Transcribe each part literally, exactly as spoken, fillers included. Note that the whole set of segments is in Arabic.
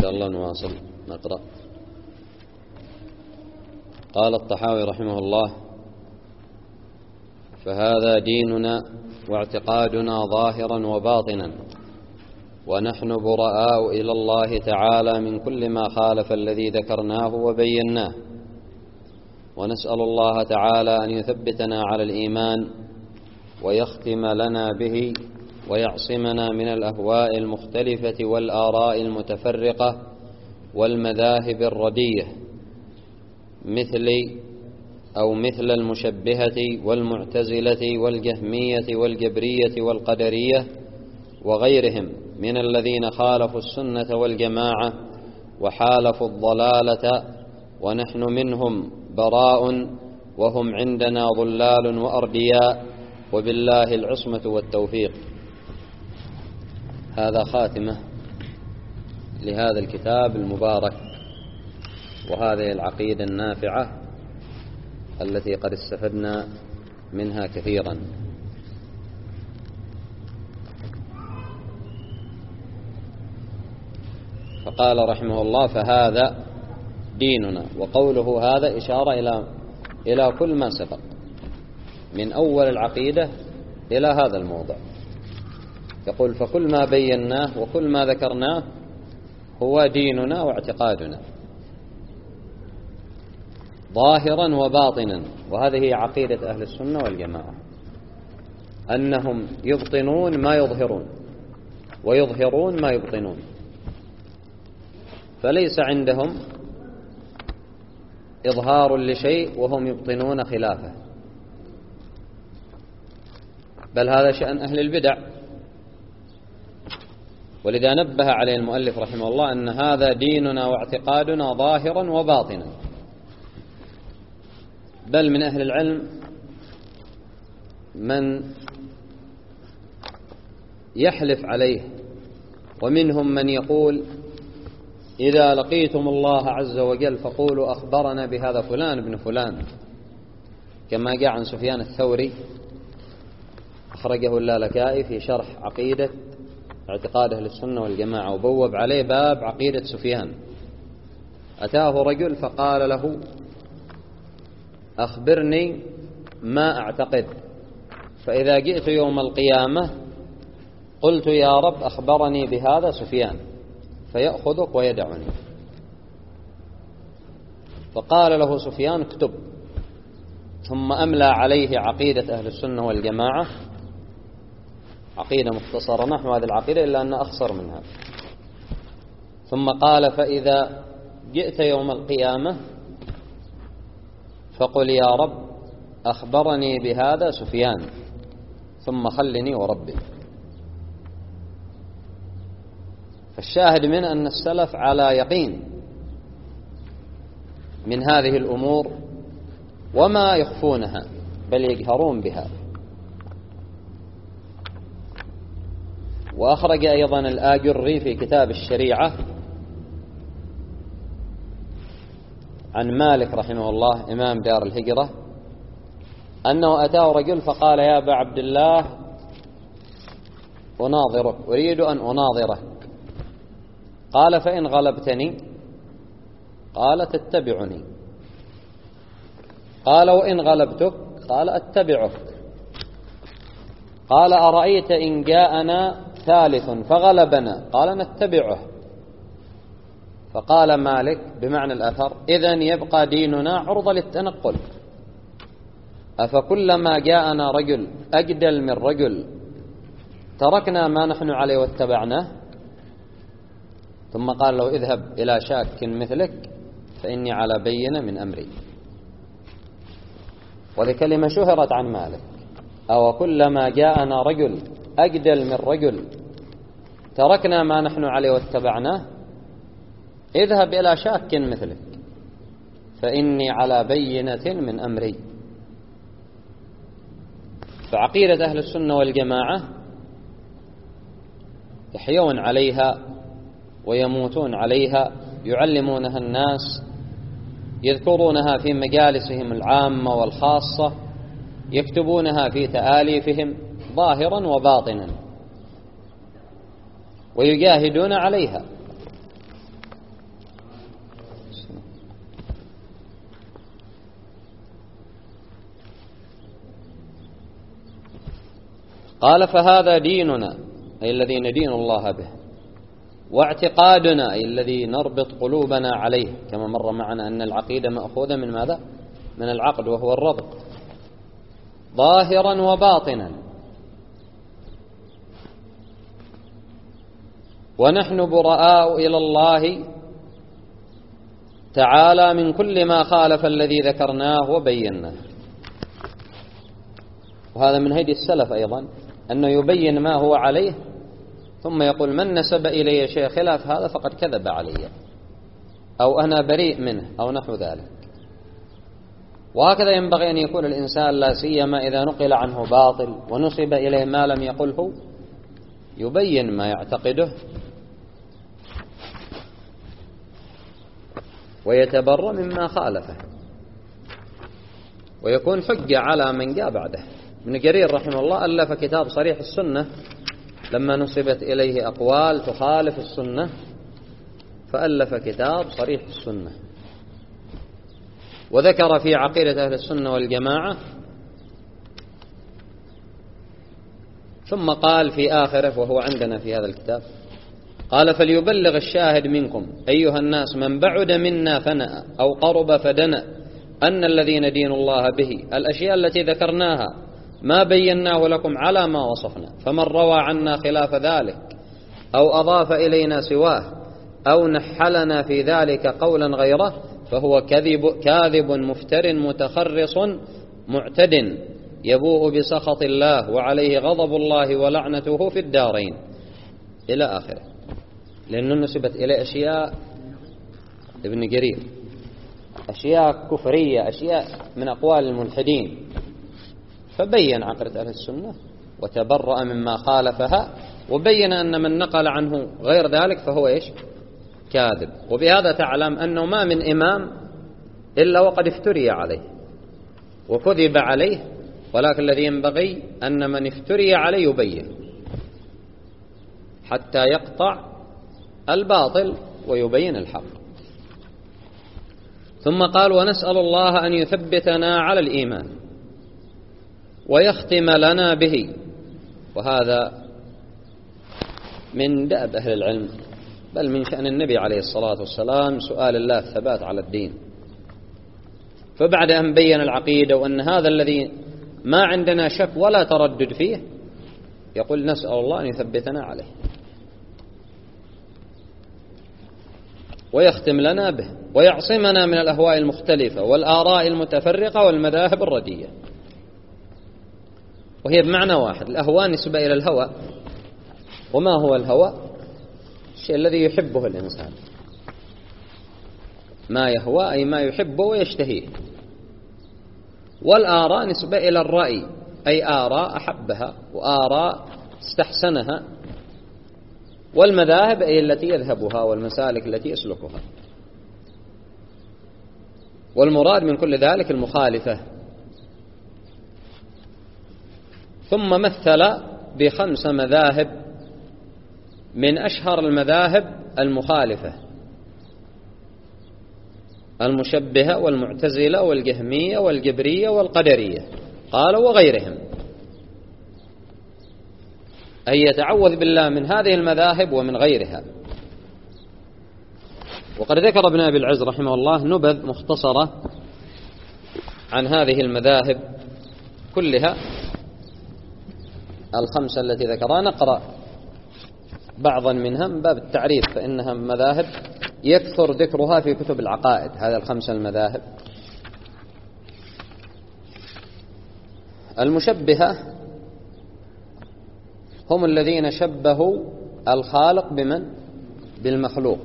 شاء الله نواصل نقرأ. قال الطحاوي رحمه الله: فهذا ديننا واعتقادنا ظاهرا وباطنا، ونحن براء إلى الله تعالى من كل ما خالف الذي ذكرناه وبيناه، ونسأل الله تعالى أن يثبتنا على الإيمان ويختم لنا به ويعصمنا من الأهواء المختلفة والآراء المتفرقة والمذاهب الردية مثل أو مثل المشبهة والمعتزلة والجهمية والجبرية والقدرية وغيرهم من الذين خالفوا السنة والجماعة وحالفوا الضلالة، ونحن منهم براء وهم عندنا ضلال وأردياء، وبالله العصمة والتوفيق. هذا خاتمة لهذا الكتاب المبارك وهذه العقيدة النافعة التي قد استفدنا منها كثيرا. فقال رحمه الله: فهذا ديننا. وقوله هذا إشارة إلى إلى كل ما سبق من أول العقيدة إلى هذا الموضع. يقول: فكل ما بيناه وكل ما ذكرناه هو ديننا واعتقادنا ظاهرا وباطنا. وهذه هي عقيدة أهل السنة والجماعة، أنهم يبطنون ما يظهرون ويظهرون ما يبطنون، فليس عندهم إظهار لشيء وهم يبطنون خلافه، بل هذا شأن أهل البدع. ولذا نبه عليه المؤلف رحمه الله أن هذا ديننا واعتقادنا ظاهرا وباطنا. بل من أهل العلم من يحلف عليه، ومنهم من يقول: إذا لقيتم الله عز وجل فقولوا أخبرنا بهذا فلان ابن فلان، كما جاء عن سفيان الثوري أخرجه اللالكائي في شرح عقيدة اعتقاد أهل السنة والجماعة، وبوب عليه باب عقيدة سفيان. أتاه رجل فقال له: أخبرني ما أعتقد، فإذا جئت يوم القيامة قلت يا رب أخبرني بهذا سفيان، فيأخذك ويدعني. فقال له سفيان: اكتب. ثم أملى عليه عقيدة أهل السنة والجماعة، عقيدة مختصرة نحو هذه العقيدة إلا أن أخصر منها. ثم قال: فإذا جئت يوم القيامة فقل يا رب أخبرني بهذا سفيان، ثم خلني وربي. فالشاهد من أن السلف على يقين من هذه الأمور وما يخفونها، بل يجهرون بها. وأخرج أيضا الآجري في كتاب الشريعة عن مالك رحمه الله إمام دار الهجرة أنه أتاه رجل فقال: يا أبا عبد الله أناظرك، أريد أن أناظرك. قال: فإن غلبتني؟ قال: تتبعني. قال: وإن غلبتك؟ قال: أتبعك. قال: أرأيت إن جاءنا ثالث فغلبنا؟ قال: نتبعه. فقال مالك بمعنى الأثر: إذن يبقى ديننا عرضة للتنقل، أفكلما جاءنا رجل أجدل من رجل تركنا ما نحن عليه واتبعناه؟ ثم قال له: اذهب إلى شاك مثلك فإني على بينة من أمري. وهذه كلمة شهرت عن مالك: أو كلما جاءنا رجل أجدل من رجل تركنا ما نحن عليه واتبعناه؟ اذهب إلى شاك مثلك فإني على بينة من أمري. فعقيدة أهل السنة والجماعة يحيون عليها ويموتون عليها، يعلمونها الناس، يذكرونها في مجالسهم العامة والخاصة، يكتبونها في تآليفهم ظاهرا وباطنا، ويجاهدون عليها. قال فهذا ديننا أي الذي ندين الله به، واعتقادنا أي الذي نربط قلوبنا عليه، كما مر معنا أن العقيدة مأخوذة من ماذا؟ من العقد وهو الربط، ظاهرا وباطنا. ونحن براء إلى الله تعالى من كل ما خالف الذي ذكرناه وبيناه. وهذا من هدي السلف أيضا، أنه يبين ما هو عليه ثم يقول من نسب إلي شيء خلاف هذا فقد كذب علي، أو أنا بريء منه، أو نحو ذلك. وهكذا ينبغي أن يكون الإنسان، لا سيما إذا نقل عنه باطل ونسب إليه ما لم يقله، يبين ما يعتقده ويتبرأ مما خالفه، ويكون حجة على من جاء بعده. ابن جرير رحمه الله ألف كتاب صريح السنة لما نسبت إليه أقوال تخالف السنة، فألف كتاب صريح السنة، وذكر في عقيدة أهل السنة والجماعة، ثم قال في آخره وهو عندنا في هذا الكتاب، قال فليبلغ الشاهد منكم أيها الناس من بعد منا فنأ أو قرب فدنأ أن الذي ندين الله به الأشياء التي ذكرناها ما بيناه لكم على ما وصفنا، فمن روى عنا خلاف ذلك أو أضاف إلينا سواه أو نحلنا في ذلك قولا غيره فهو كذب, كاذب مفتر متخرص معتد يبوء بسخط الله وعليه غضب الله ولعنته في الدارين إلى آخره. لأنه نسبت إلى أشياء ابن جرير، أشياء كفرية، أشياء من أقوال الملحدين، فبين عقيدة أهل السنة وتبرأ مما خالفها، وبين أن من نقل عنه غير ذلك فهو إيش؟ كاذب. وبهذا تعلم أنه ما من إمام إلا وقد افتري عليه وكذب عليه، ولكن الذي ينبغي أن من افتري عليه يبين حتى يقطع الباطل ويبين الحق. ثم قال ونسأل الله أن يثبتنا على الإيمان ويختم لنا به. وهذا من دأب أهل العلم، بل من شأن النبي عليه الصلاة والسلام سؤال الله الثبات على الدين. فبعد أن بين العقيدة وأن هذا الذي ما عندنا شك ولا تردد فيه، يقول نسأل الله أن يثبتنا عليه ويختم لنا به ويعصمنا من الأهواء المختلفة والآراء المتفرقة والمذاهب الردية. وهي بمعنى واحد، الأهواء نسبة إلى الهوى. وما هو الهوى؟ الشيء الذي يحبه الإنسان، ما يهوى أي ما يحبه ويشتهيه. والآراء نسبة إلى الرأي، أي آراء أحبها وآراء استحسنها. والمذاهب أي التي يذهبها والمسالك التي يسلكها. والمراد من كل ذلك المخالفة. ثم مثل بخمس مذاهب من أشهر المذاهب المخالفة: المشبهة والمعتزلة والجهمية والجبرية والقدرية. قال وغيرهم، أي يتعوذ بالله من هذه المذاهب ومن غيرها. وقد ذكر ابن أبي العز رحمه الله نبذ مختصرة عن هذه المذاهب كلها الخمسة التي ذكرها. نقرأ بعضا منها من باب التعريف، فإنها مذاهب يكثر ذكرها في كتب العقائد، هذا الخمسة المذاهب. المشبهة هم الذين شبهوا الخالق بمن؟ بالمخلوق،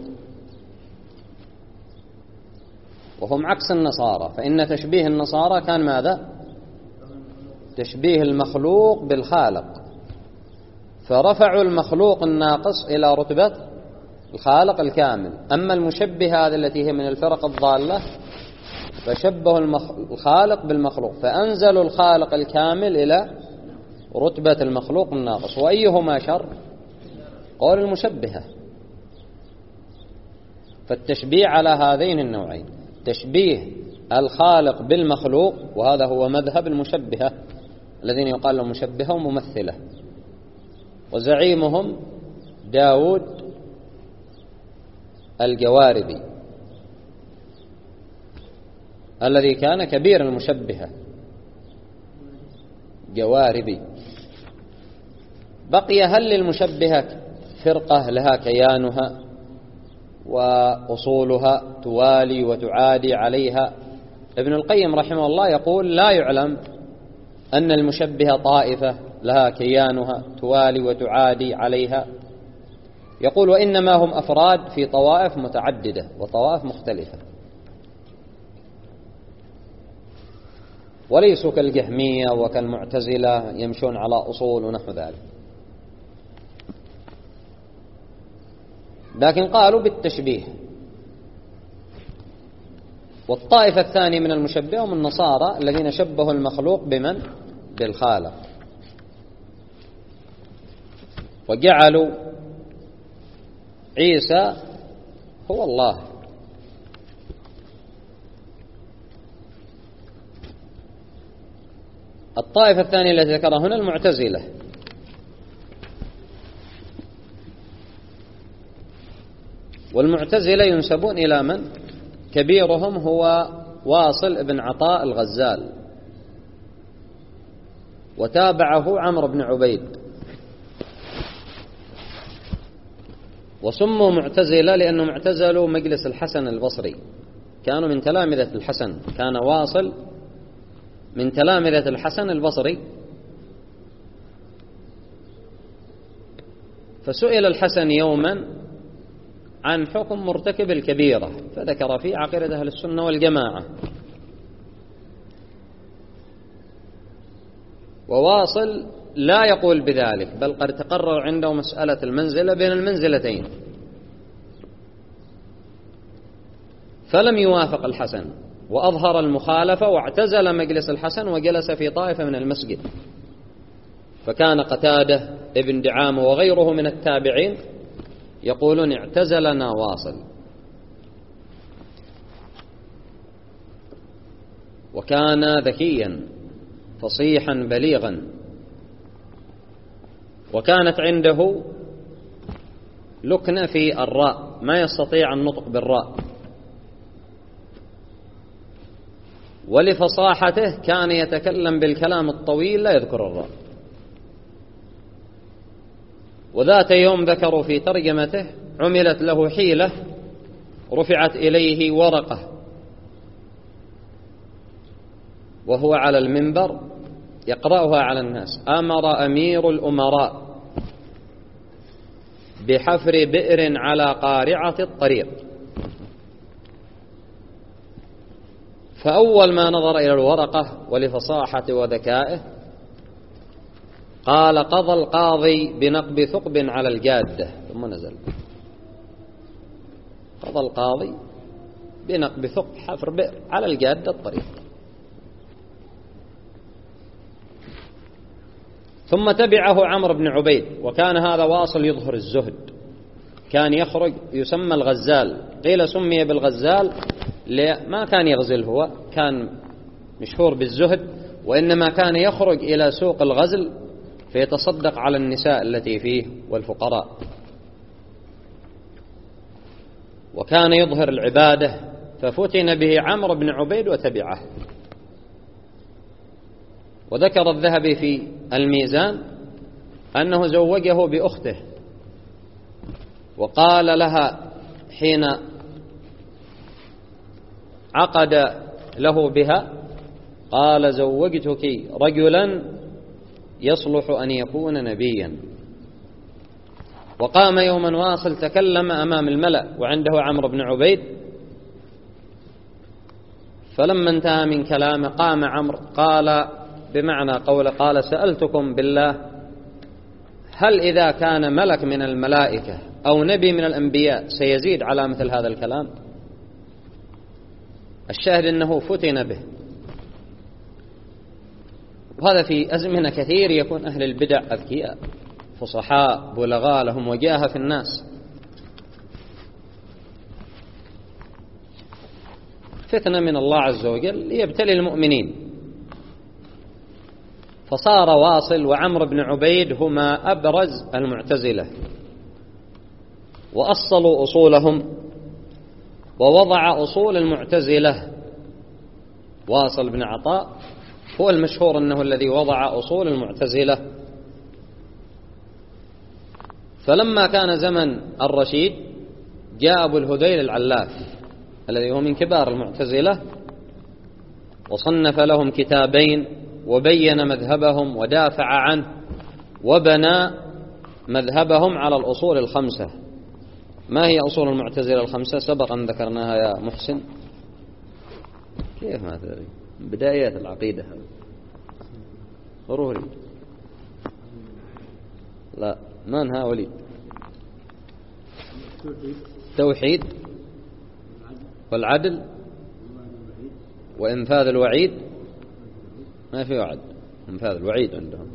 وهم عكس النصارى. فإن تشبيه النصارى كان ماذا؟ تشبيه المخلوق بالخالق، فرفعوا المخلوق الناقص إلى رتبة الخالق الكامل. أما المشبهة هذه التي هي من الفرق الضالة فشبهوا الخالق بالمخلوق، فأنزلوا الخالق الكامل إلى رتبة المخلوق الناقص. وأيهما شر؟ قول المشبهة. فالتشبيه على هذين النوعين: تشبيه الخالق بالمخلوق، وهذا هو مذهب المشبهة الذين يقال لهم مشبهة وممثلة، وزعيمهم داود الجواربي الذي كان كبير المشبهة. جواربي. بقي هل للمشبهة فرقة لها كيانها وأصولها توالي وتعادي عليها؟ ابن القيم رحمه الله يقول لا يعلم أن المشبهة طائفة لها كيانها توالي وتعادي عليها. يقول وإنما هم أفراد في طوائف متعددة وطوائف مختلفة، وليسوا كالجهمية وكالمعتزلة يمشون على أصول ونحو ذلك، لكن قالوا بالتشبيه. والطائفة الثانية من المشبهة هم النصارى الذين شبهوا المخلوق بمن؟ بالخالق، وجعلوا عيسى هو الله. الطائفة الثانية التي ذكرها هنا المعتزلة، والمعتزلة ينسبون إلى من؟ كبيرهم هو واصل بن عطاء الغزال، وتابعه عمرو بن عبيد، وسموا معتزلة لأنهم اعتزلوا مجلس الحسن البصري، كانوا من تلامذة الحسن، كان واصل من تلامذة الحسن البصري. فسئل الحسن يوما عن حكم مرتكب الكبيرة، فذكر فيه عقيدة أهل السنة والجماعة، وواصل لا يقول بذلك، بل قد تقرر عنده مسألة المنزلة بين المنزلتين، فلم يوافق الحسن وأظهر المخالفة واعتزل مجلس الحسن وجلس في طائفة من المسجد. فكان قتادة ابن دعامة وغيره من التابعين يقولون اعتزلنا واصل. وكان ذكيا فصيحا بليغا، وكانت عنده لكنة في الراء، ما يستطيع النطق بالراء، ولفصاحته كان يتكلم بالكلام الطويل لا يذكر الراء. وذات يوم ذكروا في ترجمته عملت له حيلة، رفعت إليه ورقة وهو على المنبر يقرأها على الناس: أمر أمير الأمراء بحفر بئر على قارعة الطريق. فأول ما نظر إلى الورقة ولفصاحة وذكائه قال: قضى القاضي بنقب ثقب على الجادة. ثم نزل: قضى القاضي بنقب ثقب، حفر بئر على الجادة الطريق. ثم تبعه عمرو بن عبيد، وكان هذا واصل يظهر الزهد، كان يخرج يسمى الغزال، قيل سمي بالغزال ما كان يغزل، هو كان مشهور بالزهد، وإنما كان يخرج إلى سوق الغزل فيتصدق على النساء التي فيه والفقراء، وكان يظهر العبادة، ففتن به عمرو بن عبيد وتبعه. وذكر الذهبي في الميزان أنه زوجه بأخته، وقال لها حين عقد له بها قال: زوجتك رجلا يصلح أن يكون نبيا. وقام يوما واصل تكلم أمام الملأ وعنده عمرو بن عبيد، فلما انتهى من كلامه قام عمرو قال بمعنى قوله، قال: سألتكم بالله هل إذا كان ملك من الملائكة أو نبي من الأنبياء سيزيد على مثل هذا الكلام؟ الشاهد أنه فتن به. وهذا في أزمنة كثير يكون أهل البدع أذكياء فصحاء بلغاء لهم وجاهة في الناس. فتنة من الله عز وجل ليبتلي المؤمنين، فصار واصل وعمرو بن عبيد هما أبرز المعتزلة، وأصلوا أصولهم ووضع أصول المعتزلة. واصل بن عطاء هو المشهور أنه الذي وضع أصول المعتزلة. فلما كان زمن الرشيد جاء أبو الهذيل العلاف الذي هو من كبار المعتزلة، وصنف لهم كتابين وبين مذهبهم ودافع عنه وبنى مذهبهم على الأصول الخمسة. ما هي أصول المعتزلة الخمسة؟ سبق أن ذكرناها يا محسن. كيف ما تدري؟ بدايات العقيدة. ضروري. لا من ها وليد؟ توحيد والعدل وإنفاذ الوعيد. ما في وعد، إنفاذ الوعيد عندهم.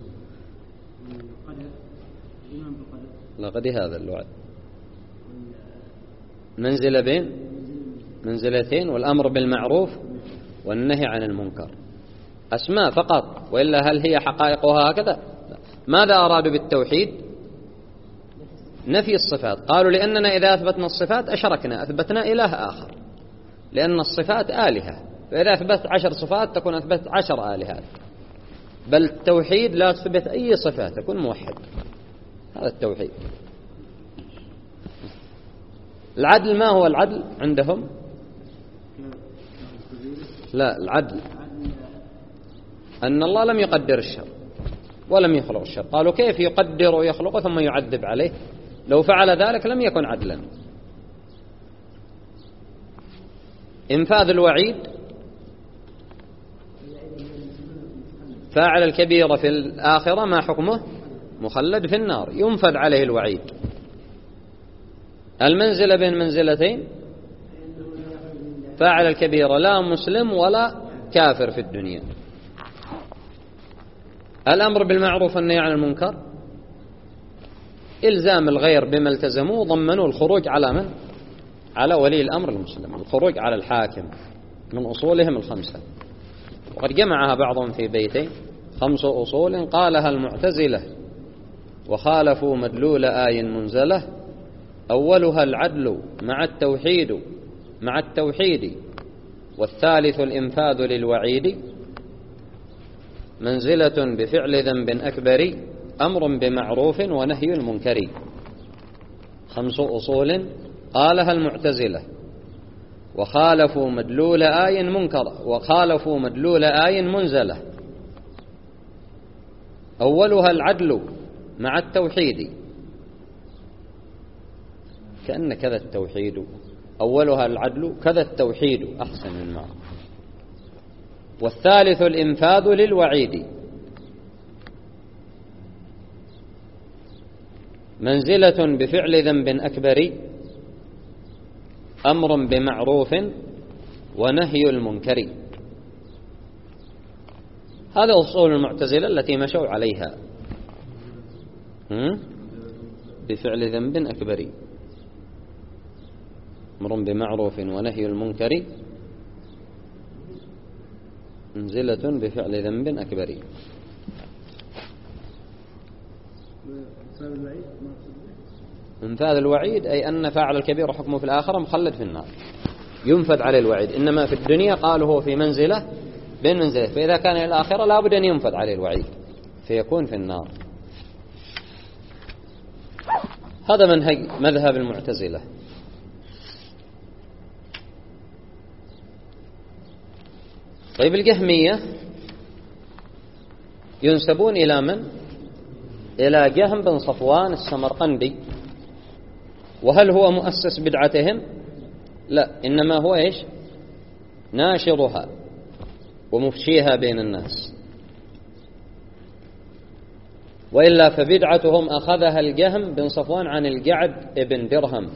لقد هذا الوعد منزلة بين منزلتين، والأمر بالمعروف والنهي عن المنكر. أسماء فقط، وإلا هل هي حقائقها هكذا؟ ماذا أرادوا بالتوحيد؟ نفي الصفات. قالوا لأننا إذا أثبتنا الصفات أشركنا، أثبتنا إله آخر، لأن الصفات آلهة، فإذا أثبت عشر صفات تكون أثبت عشر آلهات. بل التوحيد لا تثبت أي صفات، تكون موحد. هذا التوحيد. العدل ما هو العدل عندهم؟ لا، العدل أن الله لم يقدر الشر ولم يخلق الشر. قالوا كيف يقدر ويخلقه ثم يعذب عليه؟ لو فعل ذلك لم يكن عدلا. إنفاذ الوعيد، فاعل الكبيرة في الآخرة ما حكمه؟ مخلد في النار، ينفذ عليه الوعيد. المنزلة بين منزلتين، فاعل الكبيرة لا مسلم ولا كافر في الدنيا. الأمر بالمعروف والنهي عن المنكر، إلزام الغير بما التزموا، ضمنوا الخروج على من؟ على ولي الأمر المسلم، الخروج على الحاكم، من أصولهم الخمسة. وقد جمعها بعضهم في بيتين: خمس أصول قالها المعتزلة وخالفوا مدلول آي منزلة، أولها العدل مع التوحيد مع التوحيد والثالث الإنفاذ للوعيد، منزلة بفعل ذنب أكبر، أمر بمعروف ونهي المنكر. خمس أصول قالها المعتزلة وخالفوا مدلول آي منكر وخالفوا مدلول آي منزلة، أولها العدل مع التوحيد. كأن كذا التوحيد، أولها العدل كذا التوحيد، أحسن من معه. والثالث الإنفاذ للوعيد، منزلة بفعل ذنب أكبر، أمر بمعروف ونهي المنكر. هذا أصول المعتزلة التي مشوا عليها. بفعل ذنب أكبر، أمر بمعروف ونهي المنكر، منزلة بفعل ذنب أكبر. انفاذ الوعيد أي أن فاعل الكبير حكمه في الآخرة مخلد في النار، ينفذ عليه الوعيد. إنما في الدنيا قالوا هو في منزلة بين منزلة، فإذا كان إلى الآخرة لا بد أن ينفذ عليه الوعيد فيكون في النار. هذا منهج مذهب المعتزلة. طيب الجهمية ينسبون إلى من؟ إلى جهم بن صفوان السمرقندي. وهل هو مؤسس بدعتهم؟ لا، إنما هو إيش؟ ناشرها ومفشيها بين الناس. وإلا فبدعتهم أخذها الجهم بن صفوان عن الجعد ابن درهم،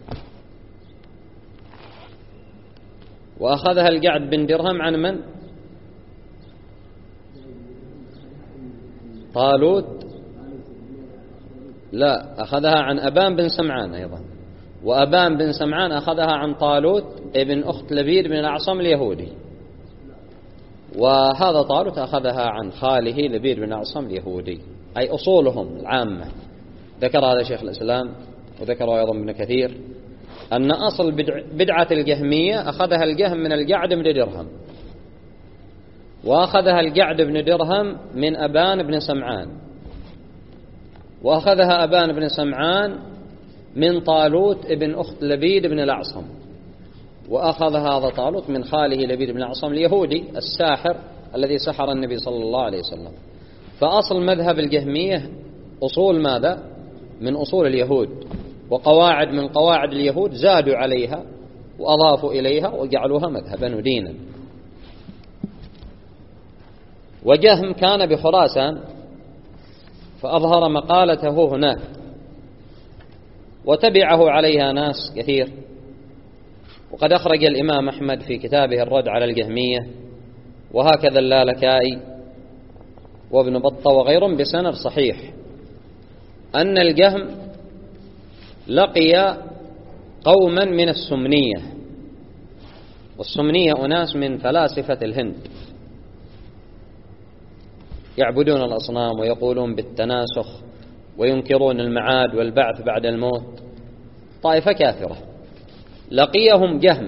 وأخذها الجعد بن درهم عن من؟ طالوت. لا، أخذها عن أبان بن سمعان أيضا، وأبان بن سمعان أخذها عن طالوت ابن أخت لبيد بن الأعصم اليهودي. وهذا طالوت أخذها عن خاله لبيد بن أعصم اليهودي، أي أصولهم العامة. ذكر هذا شيخ الإسلام وذكر أيضا ابن كثير أن أصل بدعة الجهمية أخذها الجهم من الجعد بن درهم، وأخذها الجعد بن درهم من أبان بن سمعان، وأخذها أبان بن سمعان من طالوت ابن أخت لبيد بن الأعصم، وأخذ هذا طالوت من خاله لبيد بن الأعصم اليهودي الساحر الذي سحر النبي صلى الله عليه وسلم. فأصل مذهب الجهمية أصول ماذا؟ من أصول اليهود، وقواعد من قواعد اليهود زادوا عليها وأضافوا إليها وجعلوها مذهبا ودينا. وجهم كان بخراسان فأظهر مقالته هناك، وتبعه عليها ناس كثير. وقد أخرج الإمام أحمد في كتابه الرد على الجهمية، وهكذا اللالكائي وابن بطة وغيرهم بسند صحيح، أن الجهم لقي قوما من السمنية، والسمنية أناس من فلاسفة الهند يعبدون الأصنام ويقولون بالتناسخ وينكرون المعاد والبعث بعد الموت، طائفة كافرة. لقيهم جهم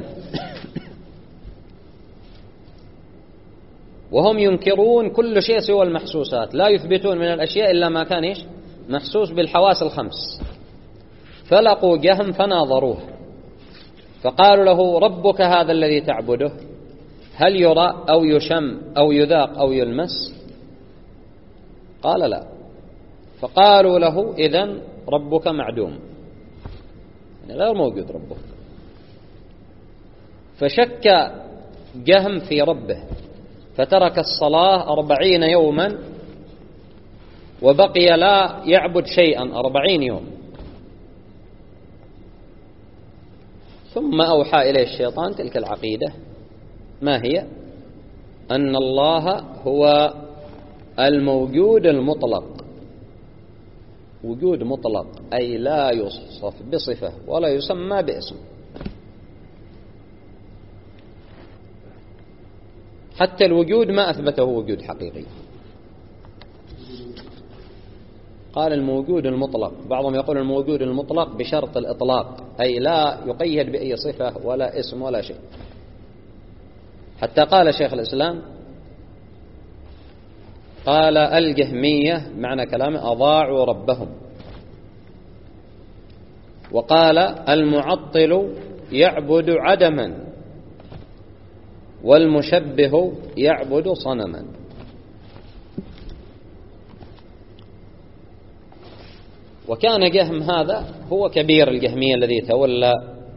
وهم ينكرون كل شيء سوى المحسوسات، لا يثبتون من الأشياء إلا ما كان إيش؟ محسوس بالحواس الخمس. فلقوا جهم فناظروه فقالوا له: ربك هذا الذي تعبده هل يرى أو يشم أو يذاق أو يلمس؟ قال: لا. فقالوا له: إذن ربك معدوم، يعني غير موجود ربك. فشك جهم في ربه فترك الصلاة أربعين يوما، وبقي لا يعبد شيئا أربعين يوم. ثم أوحى إليه الشيطان تلك العقيدة، ما هي؟ أن الله هو الموجود المطلق، وجود مطلق أي لا يوصف بصفة ولا يسمى باسم. حتى الوجود ما أثبته وجود حقيقي، قال الموجود المطلق. بعضهم يقول الموجود المطلق بشرط الإطلاق، أي لا يقيد بأي صفة ولا اسم ولا شيء. حتى قال شيخ الإسلام، قال الجهمية معنى كلامه أضاعوا ربهم. وقال المعطل يعبد عدما، والمشبه يعبد صنما. وكان جهم هذا هو كبير الجهمية الذي تولى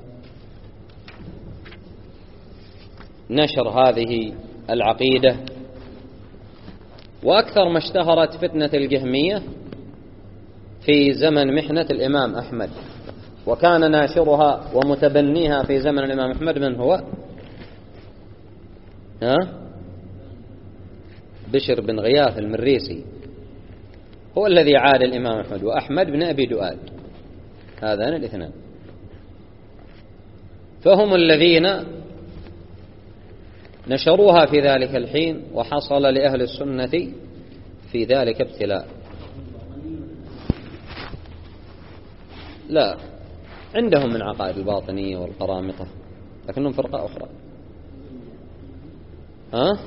نشر هذه العقيدة. وأكثر ما اشتهرت فتنة الجهمية في زمن محنة الإمام أحمد، وكان ناشرها ومتبنيها في زمن الإمام أحمد من هو؟ ها؟ بشر بن غياث المريسي هو الذي عاد الإمام أحمد، وأحمد بن أبي دؤاد، هذان الاثنان. فهم الذين نشروها في ذلك الحين، وحصل لأهل السنة في ذلك ابتلاء. لا، عندهم من عقائد الباطنية والقرامطة، لكنهم فرقة أخرى. ها؟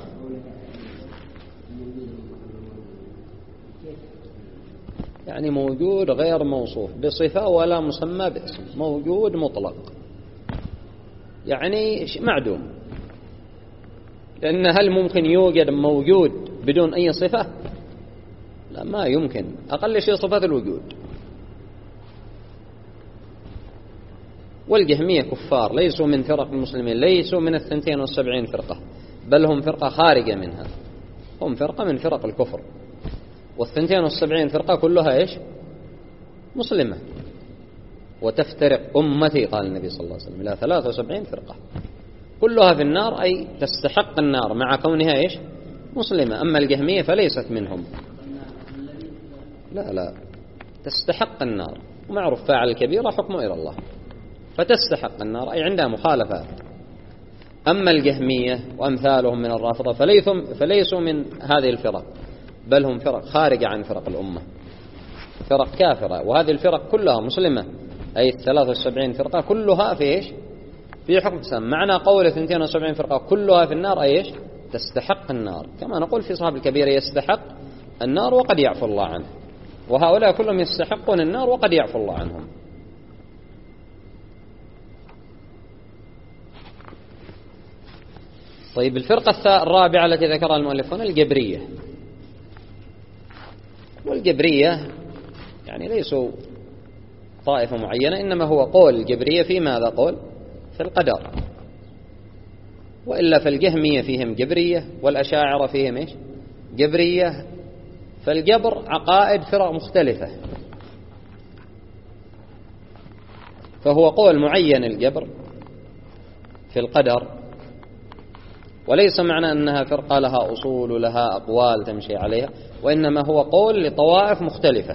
يعني موجود غير موصوف بصفة ولا مسمى باسم، موجود مطلق، يعني معدوم. لأن هل ممكن يوجد موجود بدون أي صفة؟ لا، ما يمكن. أقل شيء صفة الوجود. والجهمية كفار، ليسوا من فرق المسلمين، ليسوا من الثنتين والسبعين فرقة، بل هم فرقة خارجة منها، هم فرقة من فرق الكفر. والثنتين والسبعين فرقة كلها إيش؟ مسلمة. وتفترق أمتي، قال النبي صلى الله عليه وسلم، إلى ثلاثة وسبعين فرقة كلها في النار، أي تستحق النار مع كونها إيش؟ مسلمة. أما الجهمية فليست منهم، لا لا، تستحق النار، ومعروف فاعل الكبيرة حكمه إلى الله، فتستحق النار، أي عندها مخالفات. أما الجهمية وأمثالهم من الرافضة فليسوا من هذه الفرق، بل هم فرق خارجة عن فرق الأمة، فرق كافرة. وهذه الفرق كلها مسلمة، أي الثلاث وسبعين فرقة كلها في إيش؟ في حكم الإسلام. معنى قول اثنتين وسبعين فرقة كلها في النار أي إيش؟ تستحق النار، كما نقول في صاحب الكبيرة يستحق النار وقد يعفو الله عنه، وهؤلاء كلهم يستحقون النار وقد يعفو الله عنهم. طيب الفرقة الرابعة التي ذكرها المؤلفون الجبرية. والجبرية يعني ليسوا طائفة معينة، إنما هو قول الجبرية في ماذا؟ قول في القدر. وإلا فالجهمية فيهم جبرية، والأشاعرة فيهم إيش؟ جبرية. فالجبر عقائد فرق مختلفة، فهو قول معين الجبر في القدر، وليس معنى أنها فرقة لها أصول ولها أقوال تمشي عليها، وإنما هو قول لطوائف مختلفة.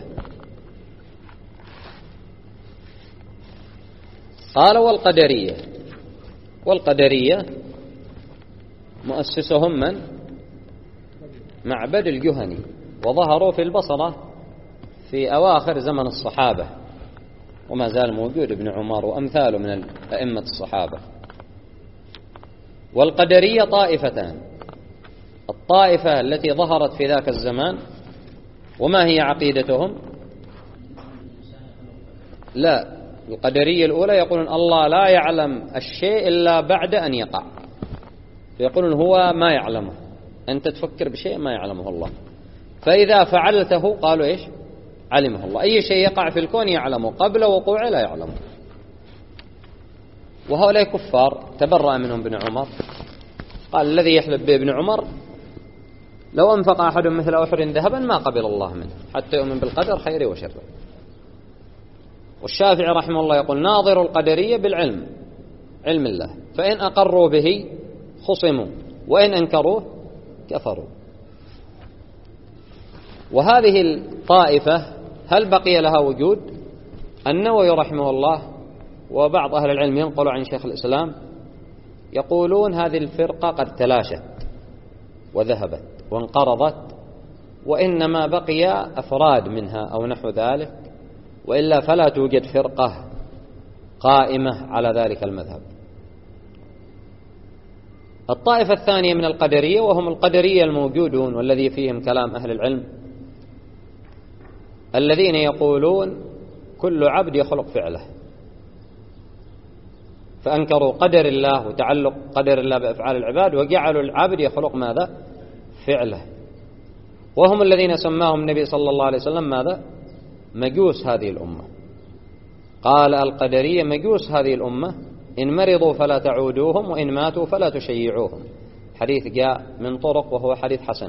قال والقدرية. والقدرية مؤسسهم من؟ معبد الجهني، وظهروا في البصرة في أواخر زمن الصحابة، وما زال موجود ابن عمر وأمثاله من أئمة الصحابة. والقدرية طائفتان، الطائفة التي ظهرت في ذاك الزمان، وما هي عقيدتهم؟ لا، القدرية الأولى يقولون الله لا يعلم الشيء إلا بعد أن يقع، فيقولون هو ما يعلمه، أنت تفكر بشيء ما يعلمه الله، فإذا فعلته قالوا إيش؟ علمه الله. أي شيء يقع في الكون يعلمه، قبل وقوعه لا يعلمه. وهؤلاء كفار تبرأ منهم ابن عمر، قال الذي يحلف بابن عمر لو أنفق أحد مثل أحد ذهبا ما قبل الله منه حتى يؤمن بالقدر خيره وشره. والشافعي رحمه الله يقول ناظر القدرية بالعلم، علم الله، فإن أقروا به خصموا وإن أنكروه كفروا. وهذه الطائفة هل بقي لها وجود؟ النووي رحمه الله وبعض أهل العلم ينقل عن شيخ الإسلام يقولون هذه الفرقة قد تلاشت وذهبت وانقرضت، وإنما بقي أفراد منها أو نحو ذلك، وإلا فلا توجد فرقة قائمة على ذلك المذهب. الطائفة الثانية من القدرية وهم القدرية الموجودون والذي فيهم كلام أهل العلم، الذين يقولون كل عبد يخلق فعله، فأنكروا قدر الله وتعلق قدر الله بأفعال العباد، وجعلوا العبد يخلق ماذا؟ فعله. وهم الذين سماهم النبي صلى الله عليه وسلم ماذا؟ مجوس هذه الأمة. قال القدرية مجوس هذه الأمة، إن مرضوا فلا تعودوهم وإن ماتوا فلا تشيعوهم. حديث جاء من طرق وهو حديث حسن.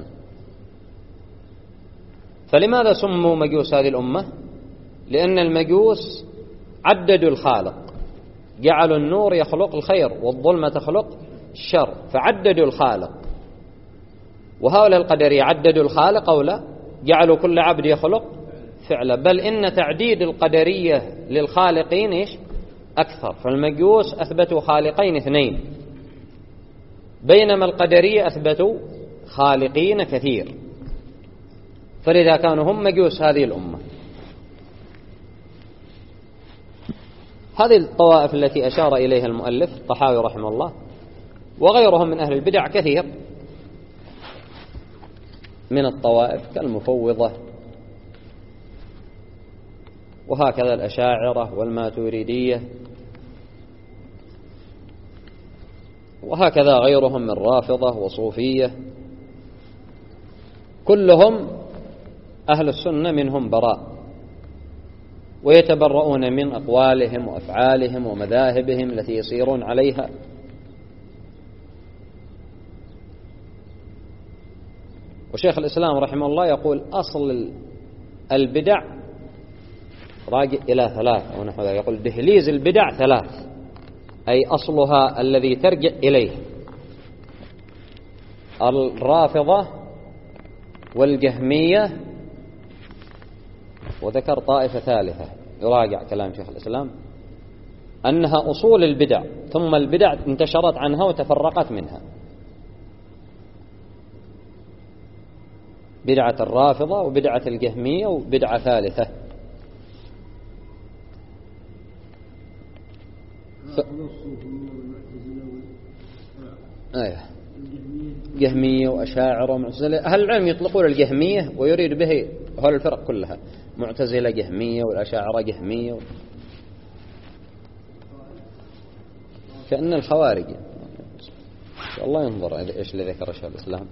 فلماذا سموا مجوس هذه الأمة؟ لأن المجوس عددوا الخالق، جعلوا النور يخلق الخير والظلمة تخلق الشر، فعددوا الخالق. وهؤلاء القدرية عددوا الخالق أو لا؟ جعلوا كل عبد يخلق فعلا، بل إن تعديد القدرية للخالقين إيش؟ أكثر. فالمجوس أثبتوا خالقين اثنين، بينما القدرية أثبتوا خالقين كثير، فلذا كانوا هم مجوس هذه الأمة. هذه الطوائف التي أشار إليها المؤلف الطحاوي رحمه الله وغيرهم من أهل البدع كثير من الطوائف كالمفوضة، وهكذا الأشاعرة والماتريدية، وهكذا غيرهم من رافضة وصوفية، كلهم أهل السنة منهم براء، ويتبرؤون من أقوالهم وأفعالهم ومذاهبهم التي يسيرون عليها. وشيخ الإسلام رحمه الله يقول أصل البدع راجع إلى ثلاث أو نحو ذلك، يقول دهليز البدع ثلاث، أي أصلها الذي ترجع إليه الرافضة والجهمية، وذكر طائفة ثالثة يراجع كلام شيخ الإسلام، أنها أصول البدع، ثم البدع انتشرت عنها وتفرقت منها. بدعة الرافضة وبدعة الجهمية وبدعة ثالثة. ف... أيه. جهمية وأشاعرة ومعتزلة. أهل العلم يطلقون الجهمية ويريد به هذه الفرق كلها، معتزلة جهمية والأشاعرة جهمية و... كأن الخوارج. الله ينظر إيش اللي ذكر شيخ الإسلام.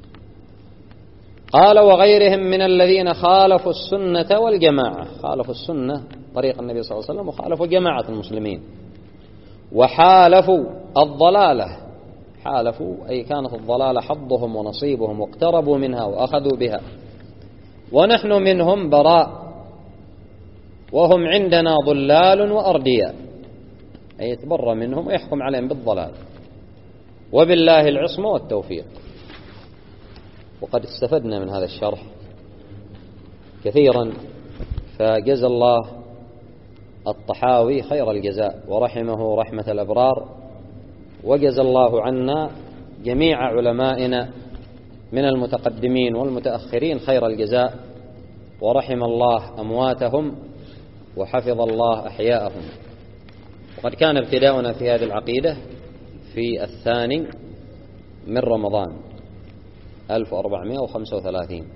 قال وغيرهم من الذين خالفوا السنة والجماعة. خالفوا السنة طريق النبي صلى الله عليه وسلم، وخالفوا جماعة المسلمين، وحالفوا الضلالة. حالفوا أي كانت الضلالة حظهم ونصيبهم، واقتربوا منها وأخذوا بها، ونحن منهم براء، وهم عندنا ضلال وأردياء، أي يتبرى منهم ويحكم عليهم بالضلال، وبالله العصمة والتوفيق. وقد استفدنا من هذا الشرح كثيرا، فجزى الله الطحاوي خير الجزاء ورحمه رحمة الأبرار، وجزى الله عنا جميع علمائنا من المتقدمين والمتأخرين خير الجزاء، ورحم الله أمواتهم وحفظ الله أحياءهم. وقد كان ابتداؤنا في هذه العقيدة في الثاني من رمضان ألف وأربعمائة وخمسة وثلاثين،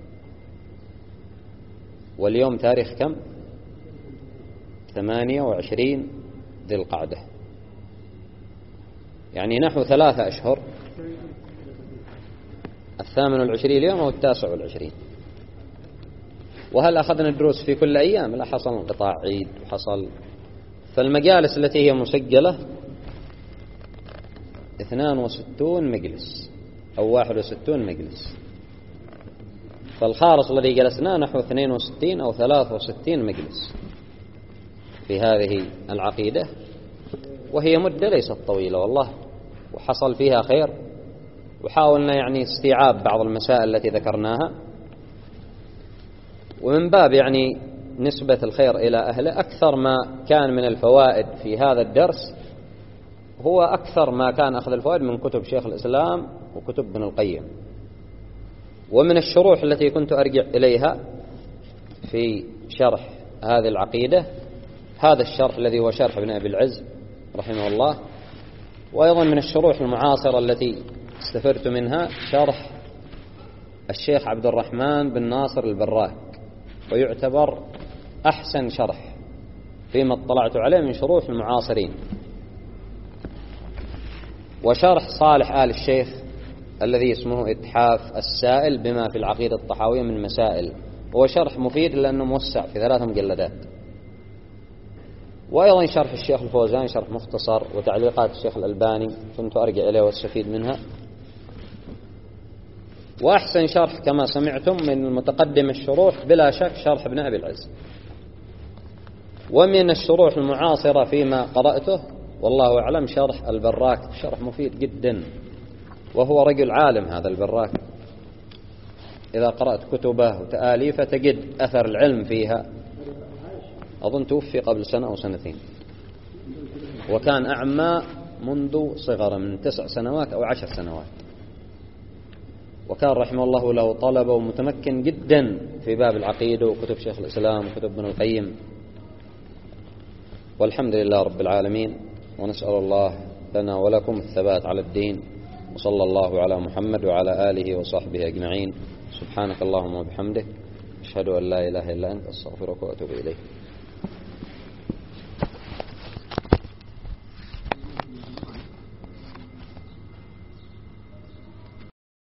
واليوم تاريخ كم؟ ثمانية وعشرين ذي القعدة، يعني نحو ثلاثة أشهر. الثامن والعشرين اليوم أو التاسع والعشرين. وهل أخذنا الدروس في كل أيام؟ لا، حصل انقطاع عيد وحصل. فالمجالس التي هي مسجلة اثنان وستون مجلس أو واحد وستون مجلس، فالخارص الذي جلسناه نحو اثنين وستين أو ثلاث وستين مجلس في هذه العقيدة، وهي مدة ليست طويلة والله، وحصل فيها خير، وحاولنا يعني استيعاب بعض المسائل التي ذكرناها، ومن باب يعني نسبة الخير إلى أهله. أكثر ما كان من الفوائد في هذا الدرس هو أكثر ما كان أخذ الفوائد من كتب شيخ الإسلام وكتب ابن القيم، ومن الشروح التي كنت أرجع إليها في شرح هذه العقيدة هذا الشرح الذي هو شرح ابن أبي العز رحمه الله، وأيضا من الشروح المعاصرة التي استفدت منها شرح الشيخ عبد الرحمن بن ناصر البراك، ويعتبر أحسن شرح فيما اطلعت عليه من شروح المعاصرين. وشرح صالح آل الشيخ الذي اسمه إتحاف السائل بما في العقيدة الطحاوية من مسائل، هو شرح مفيد لأنه موسع في ثلاث مجلدات. وأيضا شرح الشيخ الفوزان شرح مختصر، وتعليقات الشيخ الألباني كنت أرجع إليه واستفيد منها. وأحسن شرح كما سمعتم من المتقدم الشروح بلا شك شرح ابن أبي العز. ومن الشروح المعاصرة فيما قرأته والله أعلم شرح البراك، شرح مفيد جدا، وهو رجل عالم هذا البراك، إذا قرأت كتبه وتآليفه تجد أثر العلم فيها. أظن توفي قبل سنة أو سنتين، وكان أعمى منذ صغره من تسع سنوات أو عشر سنوات، وكان رحمه الله له طلبة ومتمكن جدا في باب العقيدة وكتب شيخ الإسلام وكتب ابن القيم. والحمد لله رب العالمين، ونسأل الله لنا ولكم الثبات على الدين، وصلى الله على محمد وعلى آله وصحبه أجمعين. سبحانك اللهم وبحمدك، أشهد أن لا إله إلا أنت، أستغفرك وأتوب إليك.